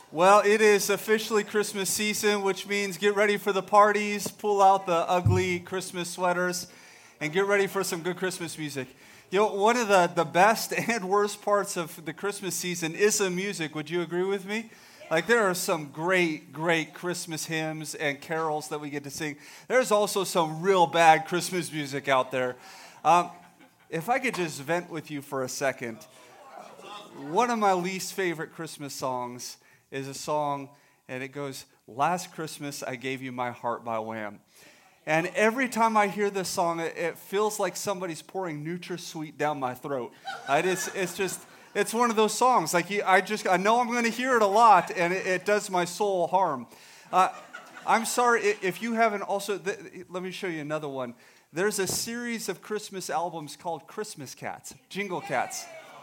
Well, it is officially Christmas season, which means get ready for the parties, pull out the ugly Christmas sweaters, and get ready for some good Christmas music. You know, one of the best and worst parts of the Christmas season is the music. Would you agree with me? Like, there are some great Christmas hymns and carols that we get to sing. There's also some real bad Christmas music out there. If I could just vent with you for a second, one of my least favorite Christmas songs is a song, and it goes, "Last Christmas I Gave You My Heart" by Wham. And every time I hear this song, it feels like somebody's pouring NutraSweet down my throat. It's one of those songs. Like I know I'm going to hear it a lot, and it does my soul harm. I'm sorry if you haven't also. Let me show you another one. There's a series of Christmas albums called Christmas Cats, Jingle Cats.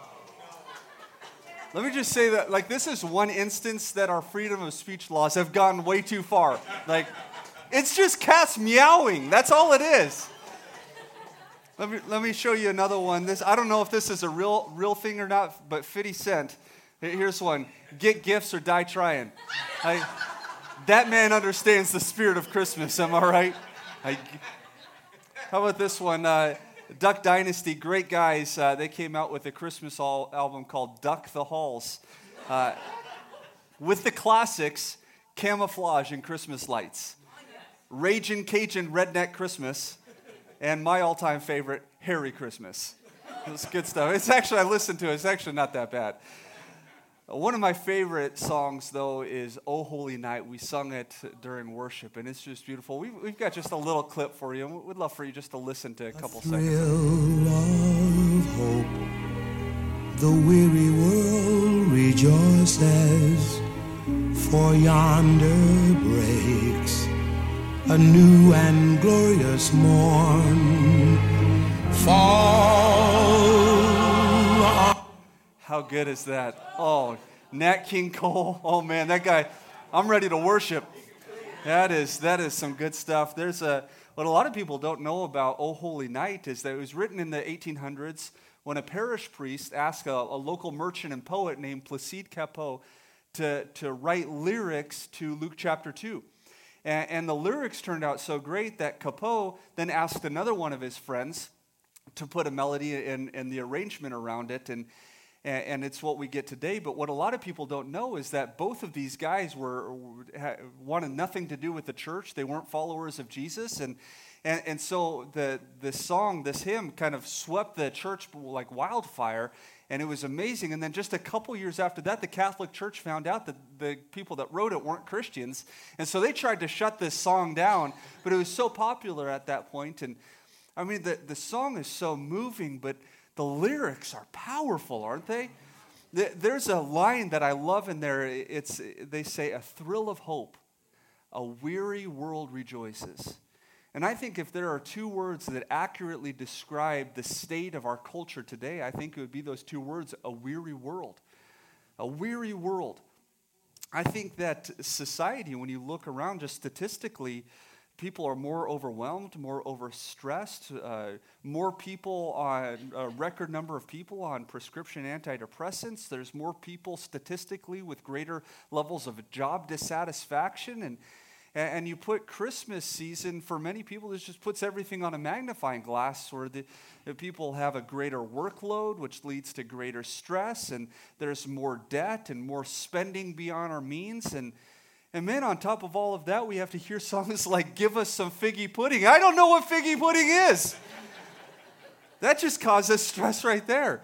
Let me just say that, like, this is one instance that our freedom of speech laws have gone way too far. Like, it's just cats meowing. That's all it is. Let me show you another one. I don't know if this is a real thing or not, but 50 Cent. Here's one. Get gifts or die trying. That man understands the spirit of Christmas. Am I right? How about this one? Duck Dynasty, great guys. They came out with a Christmas album called Duck the Halls. With the classics, Camouflage and Christmas Lights. Ragin' Cajun Redneck Christmas. And my all-time favorite, Harry Christmas. It's good stuff. I listened to it. It's actually not that bad. One of my favorite songs, though, is "Oh Holy Night." We sung it during worship, and it's just beautiful. We've got just a little clip for you, and we'd love for you just to listen to a couple seconds. Thrill of hope, the weary world rejoices, for yonder breaks a new and glorious morn. Fall. How good is that? Oh, Nat King Cole. Oh man, that guy, I'm ready to worship. That is some good stuff. What a lot of people don't know about "Oh Holy Night" is that it was written in the 1800s when a parish priest asked a local merchant and poet named Placide Cappeau to write lyrics to Luke chapter 2. And the lyrics turned out so great that Cappeau then asked another one of his friends to put a melody and the arrangement around it, and it's what we get today. But what a lot of people don't know is that both of these guys wanted nothing to do with the church. They weren't followers of Jesus, and so this hymn kind of swept the church like wildfire, and it was amazing. And then just a couple years after that, the Catholic Church found out that the people that wrote it weren't Christians, and so they tried to shut this song down, but it was so popular at that point. And I mean, the song is so moving, but the lyrics are powerful, aren't they? There's a line that I love in there. They say, "A thrill of hope, a weary world rejoices." And I think if there are two words that accurately describe the state of our culture today, I think it would be those two words, a weary world. A weary world. I think that society, when you look around just statistically, people are more overwhelmed, more overstressed, more people on a record number of people on prescription antidepressants. There's more people statistically with greater levels of job dissatisfaction. And you put Christmas season, for many people, this just puts everything on a magnifying glass, where the people have a greater workload, which leads to greater stress, and there's more debt and more spending beyond our means. And man, on top of all of that, we have to hear songs like "Give Us Some Figgy Pudding." I don't know what figgy pudding is. That just causes stress right there.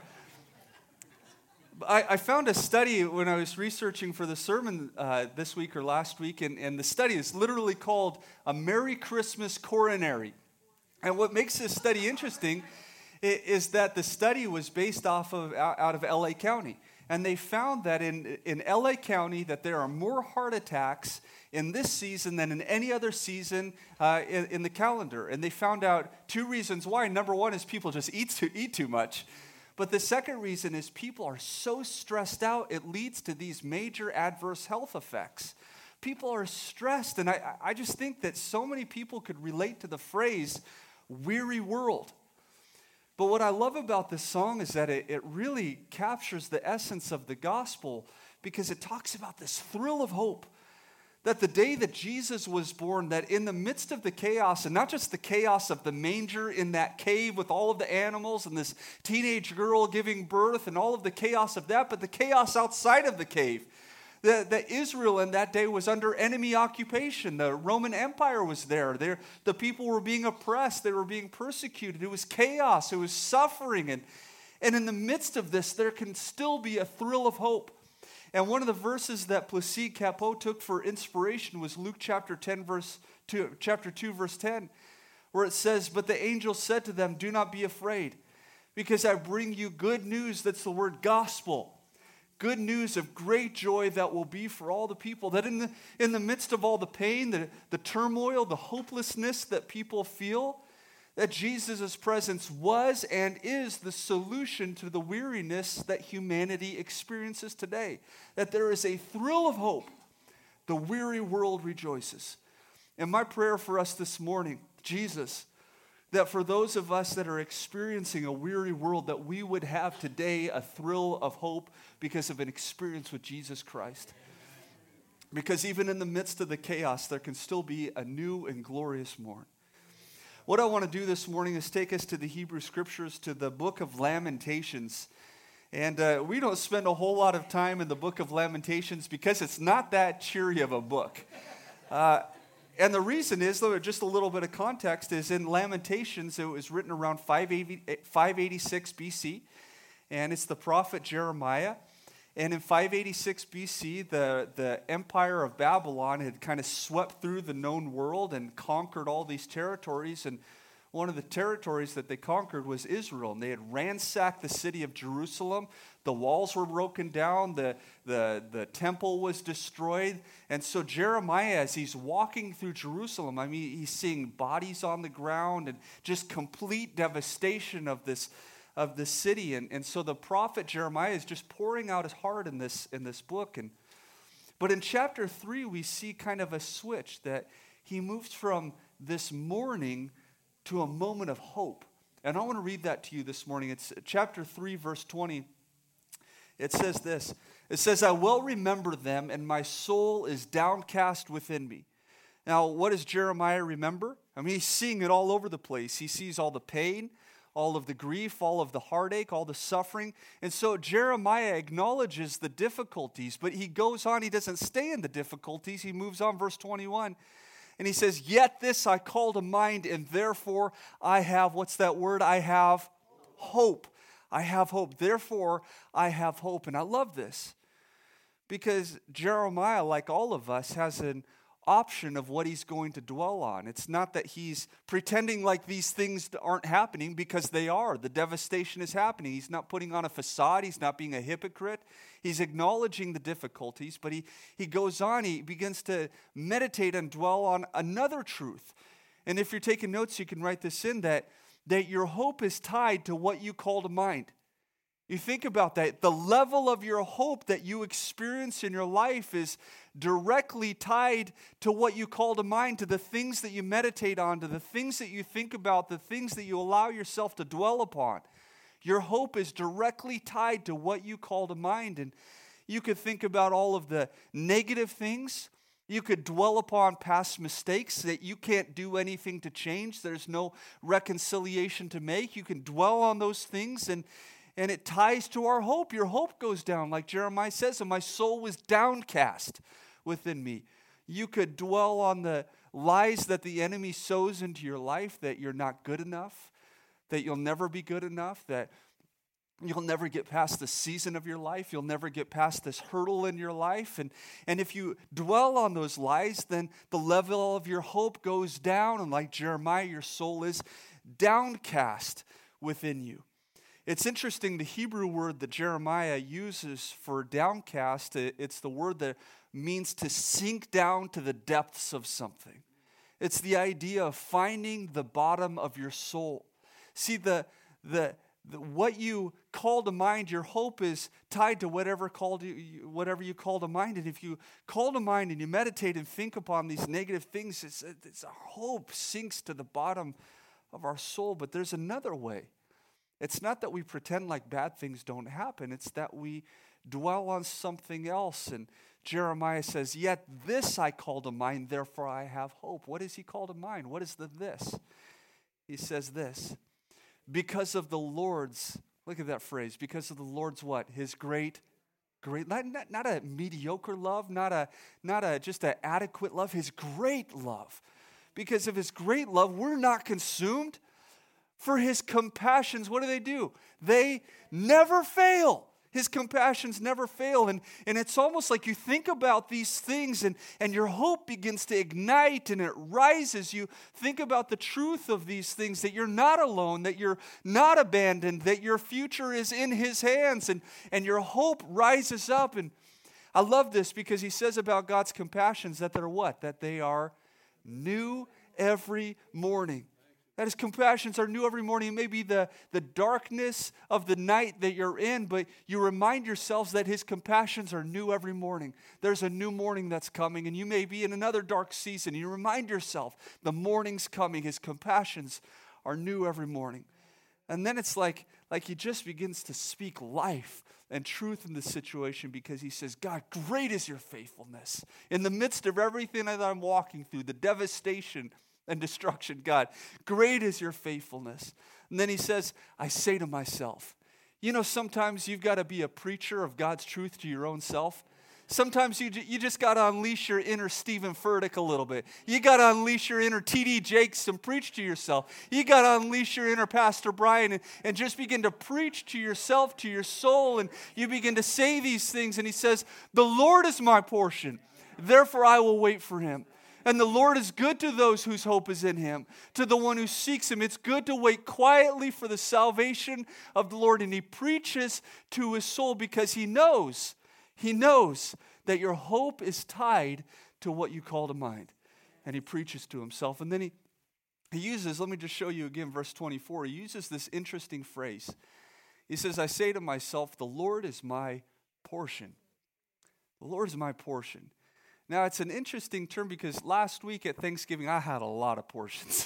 I found a study when I was researching for the sermon this week or last week, and the study is literally called "A Merry Christmas Coronary." And what makes this study interesting is that the study was based out of L.A. County. And they found that in L.A. County that there are more heart attacks in this season than in any other season in the calendar. And they found out two reasons why. Number one is people just eat too much. But the second reason is people are so stressed out, it leads to these major adverse health effects. People are stressed, and I just think that so many people could relate to the phrase "weary world." But what I love about this song is that it really captures the essence of the gospel, because it talks about this thrill of hope that the day that Jesus was born, that in the midst of the chaos, and not just the chaos of the manger in that cave with all of the animals and this teenage girl giving birth and all of the chaos of that, but the chaos outside of the cave. That Israel in that day was under enemy occupation. The Roman Empire was there. The people were being oppressed. They were being persecuted. It was chaos. It was suffering. And in the midst of this, there can still be a thrill of hope. And one of the verses that Placide Cappeau took for inspiration was Luke chapter 2, verse 10, where it says, "But the angel said to them, 'Do not be afraid, because I bring you good news.'" That's the word gospel. Good news of great joy that will be for all the people. That in the midst of all the pain, the turmoil, the hopelessness that people feel, that Jesus' presence was and is the solution to the weariness that humanity experiences today. That there is a thrill of hope. The weary world rejoices. And my prayer for us this morning, Jesus, that for those of us that are experiencing a weary world, that we would have today a thrill of hope because of an experience with Jesus Christ. Because even in the midst of the chaos, there can still be a new and glorious morn. What I want to do this morning is take us to the Hebrew Scriptures, to the book of Lamentations. And we don't spend a whole lot of time in the book of Lamentations because it's not that cheery of a book. And the reason is, though, just a little bit of context, is in Lamentations, it was written around 586 BC, and it's the prophet Jeremiah. And in 586 BC, the empire of Babylon had kind of swept through the known world and conquered all these territories. And one of the territories that they conquered was Israel. And they had ransacked the city of Jerusalem. The walls were broken down. The temple was destroyed. And so Jeremiah, as he's walking through Jerusalem, I mean, he's seeing bodies on the ground and just complete devastation of this city. And so the prophet Jeremiah is just pouring out his heart in this book. But in chapter 3, we see kind of a switch, that he moves from this mourning to a moment of hope. And I want to read that to you this morning. It's chapter 3, verse 20. It says this. It says, "I well remember them, and my soul is downcast within me." Now, what does Jeremiah remember? I mean, he's seeing it all over the place. He sees all the pain, all of the grief, all of the heartache, all the suffering. And so Jeremiah acknowledges the difficulties, but he goes on. He doesn't stay in the difficulties. He moves on, verse 21. And he says, "Yet this I call to mind, and therefore I have," what's that word? I have hope. I have hope. Therefore I have hope. And I love this because Jeremiah, like all of us, has an option of what he's going to dwell on. It's not that he's pretending like these things aren't happening, because they are. The devastation is happening. He's not putting on a facade. He's not being a hypocrite. He's acknowledging the difficulties, but he goes on. He begins to meditate and dwell on another truth. And if you're taking notes, you can write this in, that your hope is tied to what you call to mind. You think about that. The level of your hope that you experience in your life is directly tied to what you call to mind, to the things that you meditate on, to the things that you think about, the things that you allow yourself to dwell upon. Your hope is directly tied to what you call to mind. And you could think about all of the negative things. You could dwell upon past mistakes that you can't do anything to change. There's no reconciliation to make. You can dwell on those things, and it ties to our hope. Your hope goes down, like Jeremiah says, "And my soul was downcast within me." You could dwell on the lies that the enemy sows into your life, that you're not good enough, that you'll never be good enough, that you'll never get past the season of your life. You'll never get past this hurdle in your life. And if you dwell on those lies, then the level of your hope goes down. And like Jeremiah, your soul is downcast within you. It's interesting, the Hebrew word that Jeremiah uses for downcast, it's the word that means to sink down to the depths of something. It's the idea of finding the bottom of your soul. See, what you call to mind, your hope is tied to whatever you call to mind. And if you call to mind and you meditate and think upon these negative things, it's our hope sinks to the bottom of our soul. But there's another way. It's not that we pretend like bad things don't happen. It's that we dwell on something else. And Jeremiah says, yet this I call to mind, therefore I have hope. What does he call to mind? What is the this? He says this, because of the Lord's, look at that phrase, because of the Lord's what? His great, not a mediocre love, not a just an adequate love, his great love. Because of his great love, we're not consumed. For his compassions, what do? They never fail. His compassions never fail. And it's almost like you think about these things and your hope begins to ignite and it rises. You think about the truth of these things, that you're not alone, that you're not abandoned, that your future is in his hands, and your hope rises up. And I love this because he says about God's compassions that they're what? That they are new every morning. That his compassions are new every morning. It may be the darkness of the night that you're in, but you remind yourselves that his compassions are new every morning. There's a new morning that's coming, and you may be in another dark season. You remind yourself the morning's coming. His compassions are new every morning. And then it's like he just begins to speak life and truth in the situation because he says, God, great is your faithfulness. In the midst of everything that I'm walking through, the devastation and destruction, God, great is your faithfulness. And then he says, I say to myself, sometimes you've got to be a preacher of God's truth to your own self. Sometimes you just got to unleash your inner Stephen Furtick a little bit. You got to unleash your inner T.D. Jakes and preach to yourself. You got to unleash your inner Pastor Brian and just begin to preach to yourself, to your soul, and you begin to say these things. And he says, the Lord is my portion, therefore I will wait for him. And the Lord is good to those whose hope is in him, to the one who seeks him. It's good to wait quietly for the salvation of the Lord. And he preaches to his soul because he knows that your hope is tied to what you call to mind. And he preaches to himself. And then he uses, let me just show you again, verse 24. He uses this interesting phrase. He says, I say to myself, the Lord is my portion. The Lord is my portion. Now, it's an interesting term because last week at Thanksgiving, I had a lot of portions.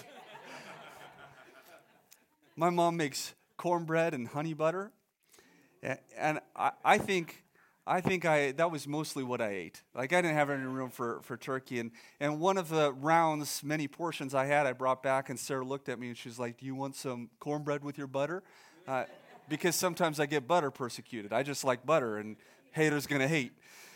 My mom makes cornbread and honey butter, and I think that was mostly what I ate. Like, I didn't have any room for turkey, and one of the rounds, many portions I had, I brought back, and Sarah looked at me, and she's like, do you want some cornbread with your butter? Because sometimes I get butter persecuted. I just like butter, and haters going to hate.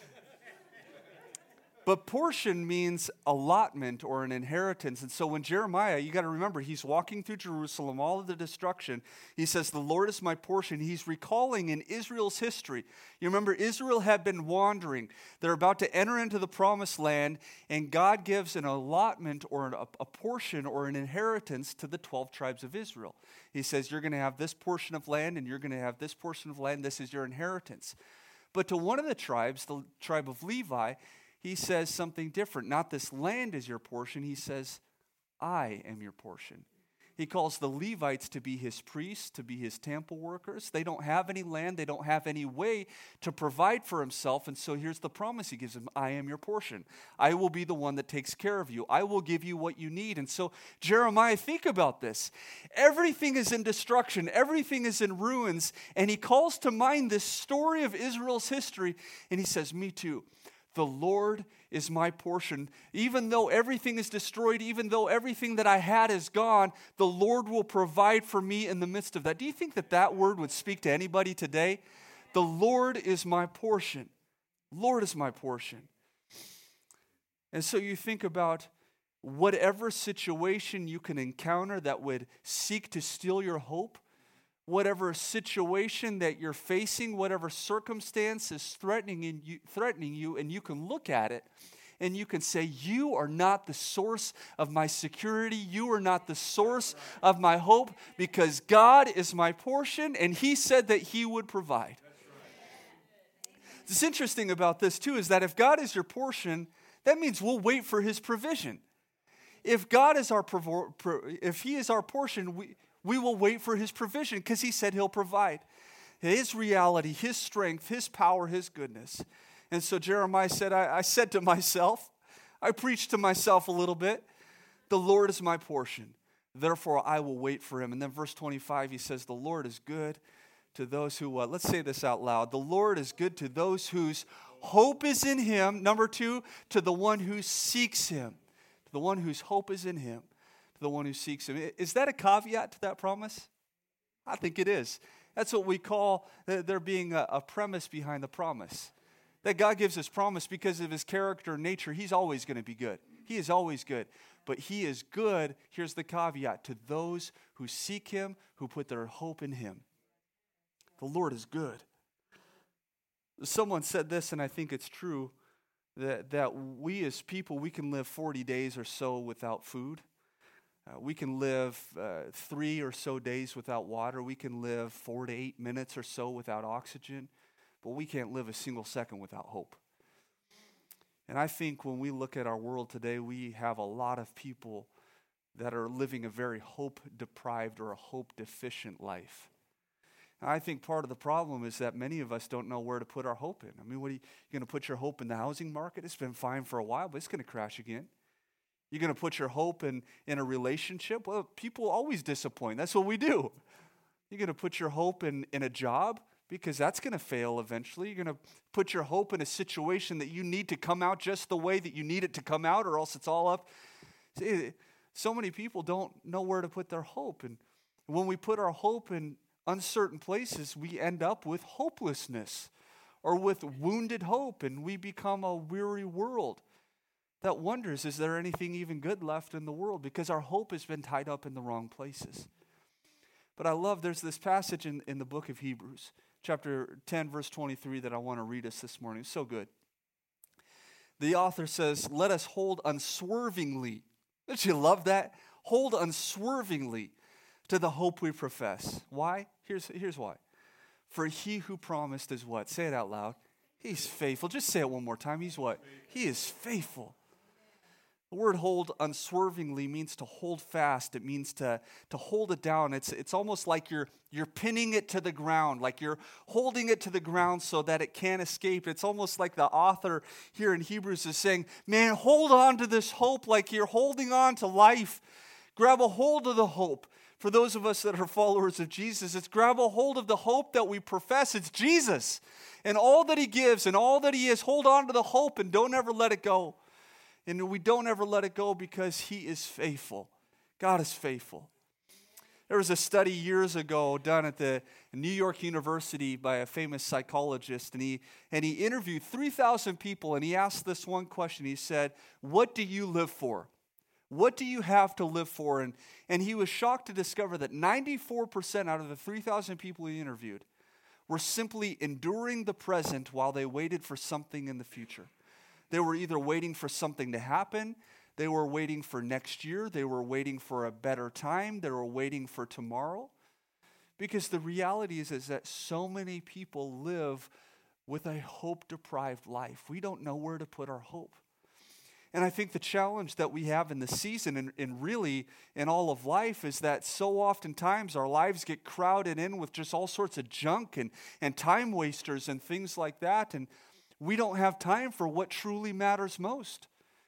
But portion means allotment or an inheritance. And so when Jeremiah, you got to remember, he's walking through Jerusalem, all of the destruction. He says, the Lord is my portion. He's recalling in Israel's history. You remember, Israel had been wandering. They're about to enter into the promised land, and God gives an allotment or a portion or an inheritance to the 12 tribes of Israel. He says, you're going to have this portion of land, and you're going to have this portion of land. This is your inheritance. But to one of the tribes, the tribe of Levi, he says something different. Not this land is your portion. He says, I am your portion. He calls the Levites to be his priests, to be his temple workers. They don't have any land. They don't have any way to provide for himself. And so here's the promise he gives them. I am your portion. I will be the one that takes care of you. I will give you what you need. And so Jeremiah, think about this. Everything is in destruction. Everything is in ruins. And he calls to mind this story of Israel's history. And he says, me too. The Lord is my portion. Even though everything is destroyed, even though everything that I had is gone, the Lord will provide for me in the midst of that. Do you think that word would speak to anybody today? The Lord is my portion. Lord is my portion. And so you think about whatever situation you can encounter that would seek to steal your hope, whatever situation that you're facing, whatever circumstance is threatening you, and you can look at it and you can say, you are not the source of my security. You are not the source of my hope, because God is my portion, and he said that he would provide. What's interesting about this too is that if God is your portion, that means we'll wait for his provision. If God is if he is our portion, we will wait for his provision because he said he'll provide. His reality, his strength, his power, his goodness. And so Jeremiah said, I said to myself, I preached to myself a little bit, the Lord is my portion. Therefore, I will wait for him. And then verse 25, he says, the Lord is good to those who what? Let's say this out loud. The Lord is good to those whose hope is in him. Number two, to the one who seeks him. To the one whose hope is in him. To the one who seeks him. Is that a caveat to that promise? I think it is. That's what we call there being a premise behind the promise. That God gives us promise because of his character and nature. He's always going to be good. He is always good. But he is good, here's the caveat, to those who seek him, who put their hope in him. The Lord is good. Someone said this, and I think it's true, that we as people, we can live 40 days or so without food. We can live 3 or so days without water. We can live 4 to 8 minutes or so without oxygen. But we can't live a single second without hope. And I think when we look at our world today, we have a lot of people that are living a very hope-deprived or a hope-deficient life. And I think part of the problem is that many of us don't know where to put our hope in. I mean, what are you going to put your hope in the housing market? It's been fine for a while, but it's going to crash again. You're going to put your hope in a relationship? Well, people always disappoint. That's what we do. You're going to put your hope in a job? Because that's going to fail eventually. You're going to put your hope in a situation that you need to come out just the way that you need it to come out, or else it's all up. See, so many people don't know where to put their hope. And when we put our hope in uncertain places, we end up with hopelessness or with wounded hope, and we become a weary world that wonders, is there anything even good left in the world? Because our hope has been tied up in the wrong places. But I love, there's this passage in the book of Hebrews, chapter 10, verse 23, that I want to read us this morning. It's so good. The author says, let us hold unswervingly. Don't you love that? Hold unswervingly to the hope we profess. Why? Here's why. For he who promised is what? Say it out loud. He's faithful. Just say it one more time. He's what? He is faithful. The word hold unswervingly means to hold fast. It means to hold it down. It's almost like you're pinning it to the ground, like you're holding it to the ground so that it can't escape. It's almost like the author here in Hebrews is saying, man, hold on to this hope like you're holding on to life. Grab a hold of the hope. For those of us that are followers of Jesus, it's grab a hold of the hope that we profess. It's Jesus. And all that he gives and all that he is, hold on to the hope and don't ever let it go. And we don't ever let it go because he is faithful. God is faithful. There was a study years ago done at the New York University by a famous psychologist, and he interviewed 3,000 people, and he asked this one question. He said, what do you live for? What do you have to live for? And he was shocked to discover that 94% out of the 3,000 people he interviewed were simply enduring the present while they waited for something in the future. They were either waiting for something to happen, they were waiting for next year, they were waiting for a better time, they were waiting for tomorrow. Because the reality is that so many people live with a hope-deprived life. We don't know where to put our hope. And I think the challenge that we have in the season and really in all of life is that so oftentimes our lives get crowded in with just all sorts of junk and time wasters and things like that. And we don't have time for what truly matters most.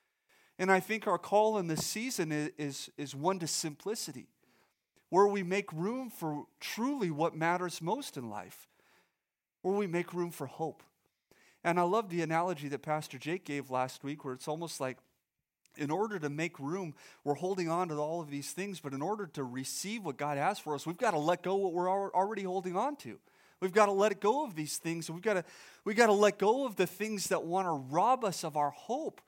And I think our call in this season is one to simplicity, where we make room for truly what matters most in life, where we make room for hope. And I love the analogy that Pastor Jake gave last week, where it's almost like in order to make room, we're holding on to all of these things, but in order to receive what God has for us, we've got to let go of what we're already holding on to. We've got to let go of these things. We've got to let go of the things that want to rob us of our hope.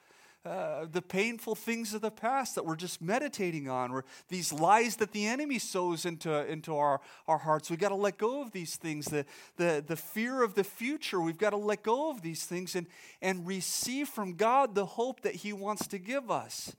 The painful things of the past that we're just meditating on, or these lies that the enemy sows into our hearts. We've got to let go of these things. The fear of the future, we've got to let go of these things and receive from God the hope that he wants to give us.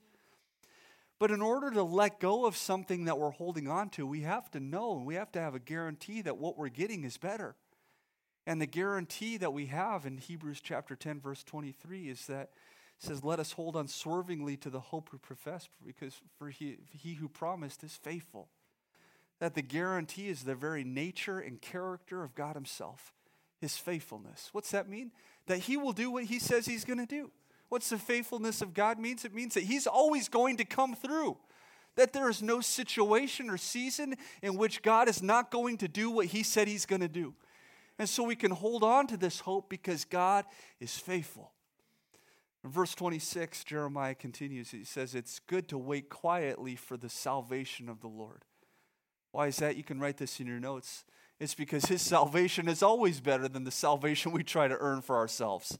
But in order to let go of something that we're holding on to, we have to know and we have to have a guarantee that what we're getting is better. And the guarantee that we have in Hebrews chapter 10, verse 23 is that it says, let us hold unswervingly to the hope we profess, because for he who promised is faithful. That the guarantee is the very nature and character of God himself, his faithfulness. What's that mean? That he will do what he says he's going to do. What's the faithfulness of God means? It means that he's always going to come through. that there is no situation or season in which God is not going to do what he said he's going to do. And so we can hold on to this hope because God is faithful. In verse 26, Jeremiah continues. He says, it's good to wait quietly for the salvation of the Lord. Why is that? You can write this in your notes. It's because his salvation is always better than the salvation we try to earn for ourselves.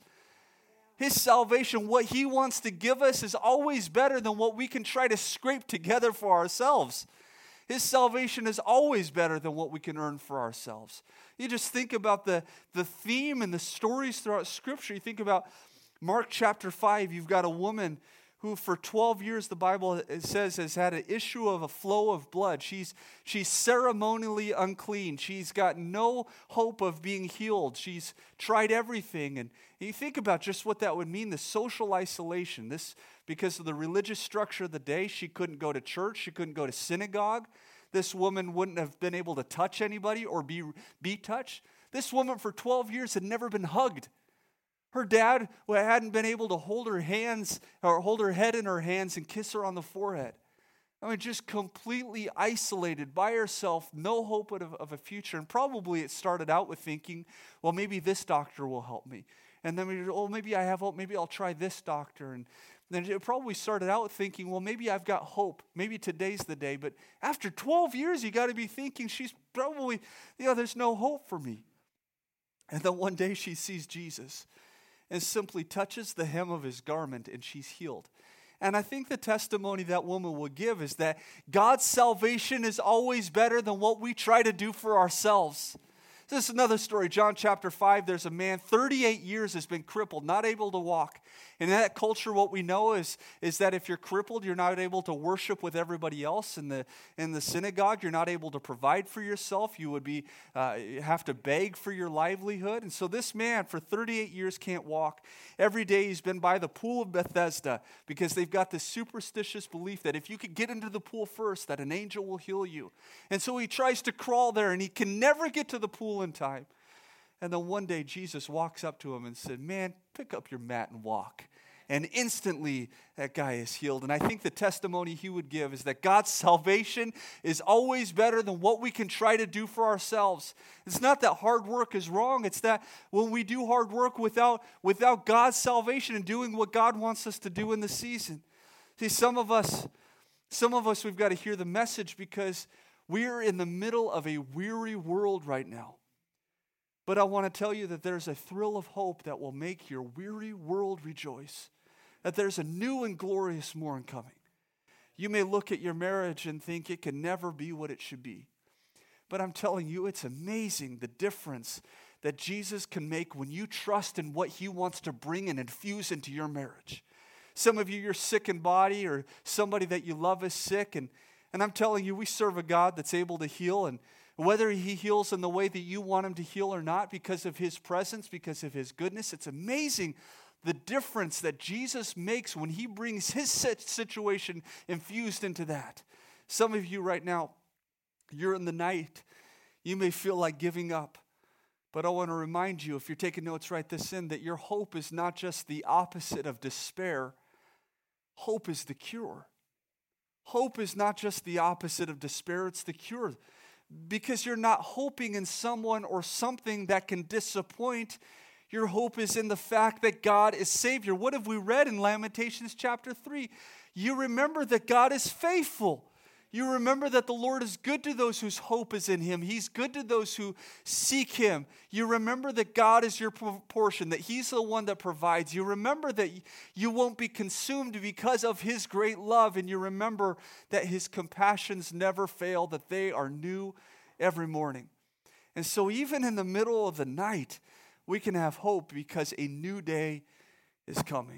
His salvation, what he wants to give us, is always better than what we can try to scrape together for ourselves. His salvation is always better than what we can earn for ourselves. You just think about the theme and the stories throughout Scripture. You think about Mark chapter 5. You've got a woman who for 12 years, the Bible says, has had an issue of a flow of blood. She's ceremonially unclean. She's got no hope of being healed. She's tried everything. And you think about just what that would mean, the social isolation. This, because of the religious structure of the day, she couldn't go to church. She couldn't go to synagogue. This woman wouldn't have been able to touch anybody or be touched. This woman for 12 years had never been hugged. Her dad hadn't been able to hold her hands or hold her head in her hands and kiss her on the forehead. I mean, just completely isolated by herself, no hope of a future. And probably it started out with thinking, well, maybe this doctor will help me. And then maybe I have hope. Maybe I'll try this doctor. And then it probably started out thinking, well, maybe I've got hope. Maybe today's the day. But after 12 years, you got to be thinking she's probably, there's no hope for me. And then one day she sees Jesus and simply touches the hem of his garment and she's healed. And I think the testimony that woman will give is that God's salvation is always better than what we try to do for ourselves. This is another story. John chapter 5, there's a man, 38 years has been crippled, not able to walk. And in that culture, what we know is that if you're crippled, you're not able to worship with everybody else in the synagogue. You're not able to provide for yourself. You would have to beg for your livelihood. And so this man, for 38 years, can't walk. Every day he's been by the pool of Bethesda because they've got this superstitious belief that if you could get into the pool first, that an angel will heal you. And so he tries to crawl there, and he can never get to the pool in time. And then one day Jesus walks up to him and said, man, pick up your mat and walk. And instantly that guy is healed. And I think the testimony he would give is that God's salvation is always better than what we can try to do for ourselves. It's not that hard work is wrong. It's that when we do hard work without God's salvation and doing what God wants us to do in the season. See, some of us, we've got to hear the message because we're in the middle of a weary world right now. But I want to tell you that there's a thrill of hope that will make your weary world rejoice. That there's a new and glorious morn coming. You may look at your marriage and think it can never be what it should be. But I'm telling you, it's amazing the difference that Jesus can make when you trust in what he wants to bring and infuse into your marriage. Some of you, you're sick in body, or somebody that you love is sick. And I'm telling you, we serve a God that's able to heal. And whether he heals in the way that you want him to heal or not, because of his presence, because of his goodness, it's amazing the difference that Jesus makes when he brings his situation infused into that. Some of you right now, you're in the night. You may feel like giving up. But I want to remind you, if you're taking notes, write this in, that your hope is not just the opposite of despair. Hope is the cure. Hope is not just the opposite of despair, it's the cure. Because you're not hoping in someone or something that can disappoint. Your hope is in the fact that God is Savior. What have we read in Lamentations chapter 3? You remember that God is faithful. You remember that the Lord is good to those whose hope is in him. He's good to those who seek him. You remember that God is your portion, that he's the one that provides. You remember that you won't be consumed because of his great love. And you remember that his compassions never fail, that they are new every morning. And so even in the middle of the night, we can have hope because a new day is coming.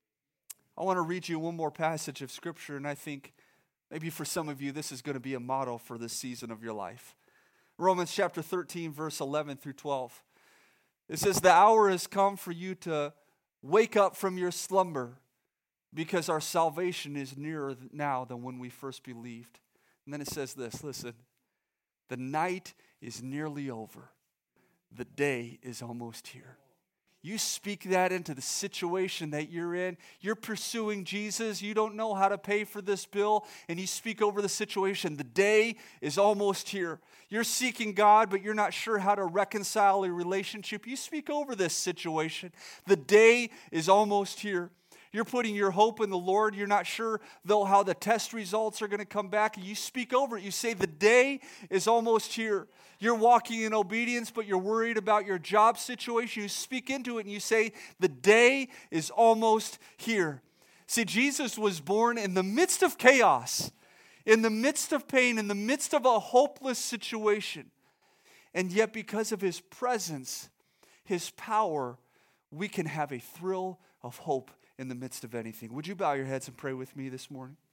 I want to read you one more passage of Scripture, and I think maybe for some of you, this is going to be a motto for this season of your life. Romans chapter 13, verse 11 through 12. It says, the hour has come for you to wake up from your slumber because our salvation is nearer now than when we first believed. And then it says this, listen, the night is nearly over. The day is almost here. You speak that into the situation that you're in. You're pursuing Jesus. You don't know how to pay for this bill, and you speak over the situation. The day is almost here. You're seeking God, but you're not sure how to reconcile a relationship. You speak over this situation. The day is almost here. You're putting your hope in the Lord. You're not sure, though, how the test results are going to come back. You speak over it. You say, the day is almost here. You're walking in obedience, but you're worried about your job situation. You speak into it and you say, the day is almost here. See, Jesus was born in the midst of chaos, in the midst of pain, in the midst of a hopeless situation. And yet, because of his presence, his power, we can have a thrill of hope in the midst of anything. Would you bow your heads and pray with me this morning?